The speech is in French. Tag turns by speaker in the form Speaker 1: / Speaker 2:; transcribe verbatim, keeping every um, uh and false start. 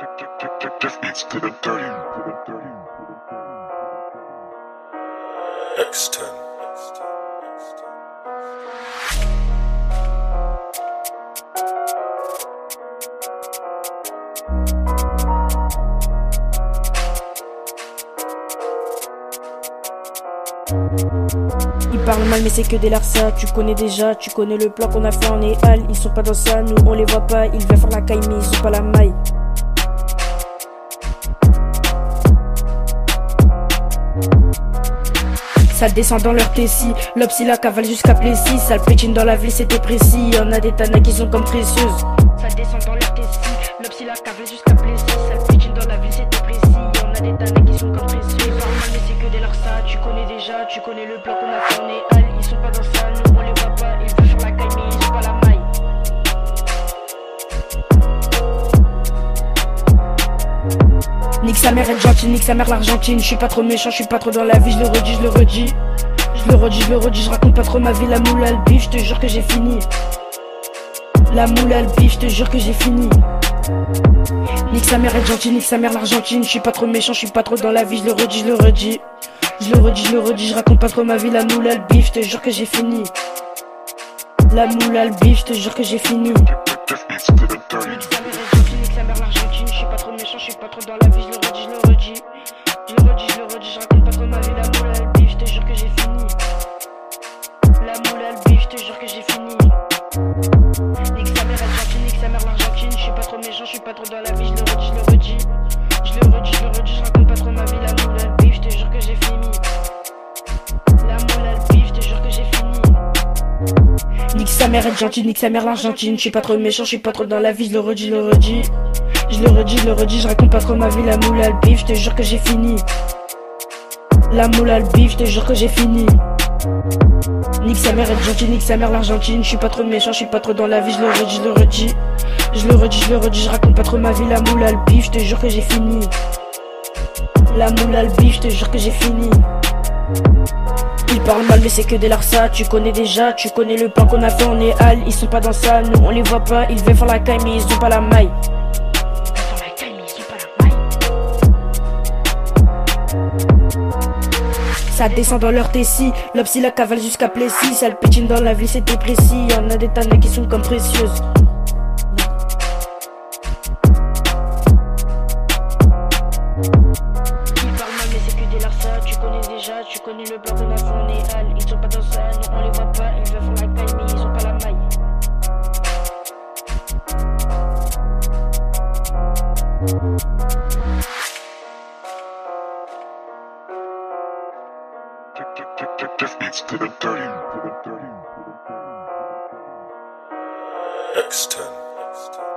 Speaker 1: It's to the dirty. X ten.
Speaker 2: Ils parlent mal mais c'est que des larcins. Tu connais déjà, tu connais le plan qu'on a fait en éhal. Ils sont pas dans ça, nous on les voit pas. Ils veulent faire la caille mais ils ont pas la maille. Ça descend dans leur tessie, l'opsi la cavale jusqu'à Plessis. Ça le pétine dans la ville c'était précis. Y'en a des tannas qui sont comme précieuses. Ça descend dans leur tessie, l'opsi la cavale jusqu'à Plessis. Ça le pétine dans la ville c'était précis. Y'en a des tannas qui sont comme précieuses. Ils parlent mal mais c'est que des larcins. Tu connais déjà, tu connais le plan qu'on a fait en éhal. Ils sont pas dans ça, nous on les voit pas. Ils veulent faire la caille mais ils ont pas la maille. Nique sa mère Argentine, nique sa mère l'Argentine. Je suis pas trop méchant, je suis pas trop dans la vie, je le redis, je le redis. Je le redis, je le redis, je raconte pas trop ma vie. La moule à le bif, je te jure que j'ai fini. La moule à le bif, je te jure que j'ai fini. Nique sa mère Argentine, nique sa mère l'Argentine. Je suis pas trop méchant, je suis pas trop dans la vie, je le redis, je le redis. Je le redis, je le redis, je raconte pas trop ma vie. La moule à le bif, je te jure que j'ai fini. La moule à le bif, je te jure que j'ai fini. Nique sa mère Argentine, nique sa mère l'Argentine. Je suis pas trop méchant, je suis pas trop dans la vie, je le redis, je le redis. Je le redis, je le redis, je raconte pas trop ma vie. La moule à le bif, je te jure que j'ai fini. La moule à le bif, je te jure que j'ai fini. Nique sa mère Argentine, nique sa mère l'Argentine. Je suis pas trop méchant, je suis pas trop dans la vie, je le redis, je le redis. Je le redis, je le redis, je raconte pas trop ma vie. La moule à le bif, je te jure que j'ai fini. La moule à le bif, je te jure que j'ai fini. Nique sa mère Argentine, nique sa mère l'Argentine. Je suis pas trop méchant, je suis pas trop dans la vie, je le redis, je le redis. Je le redis, je le redis, je raconte pas trop ma vie. La moule à le bif, je te jure que j'ai fini. La moule à le bif, je te jure que j'ai fini. Nique sa mère Argentine, nique sa mère l'Argentine. Je suis pas trop méchant, je suis pas trop dans la vie, je le redis, je le redis. Je le redis, je le redis, je raconte pas trop ma vie. La moule à le bif, je te jure que j'ai fini. La moule à le bif, je te jure que j'ai fini. Ils parlent mal mais c'est que des larcins. Tu connais déjà, tu connais le plan qu'on a fait en éhal. Ils sont pas dans ça, nous on les voit pas. Ils veulent faire la caille mais ils ont pas la maille. Ça descend dans leur tessie, l'opsi la cavale jusqu'à Plessis. Ça le pétine dans la ville c'était précis. Y'en a des tannas qui sont comme précieuses. Ils parlent mal mais c'est que des larcins. Tu connais déjà, tu connais le plan qu'on a fait en éhal. Ils sont pas dans ça, nous on les voit pas. Ils veulent faire la caille mais ils ont pas la maille.
Speaker 1: It's to the dirty. X ten.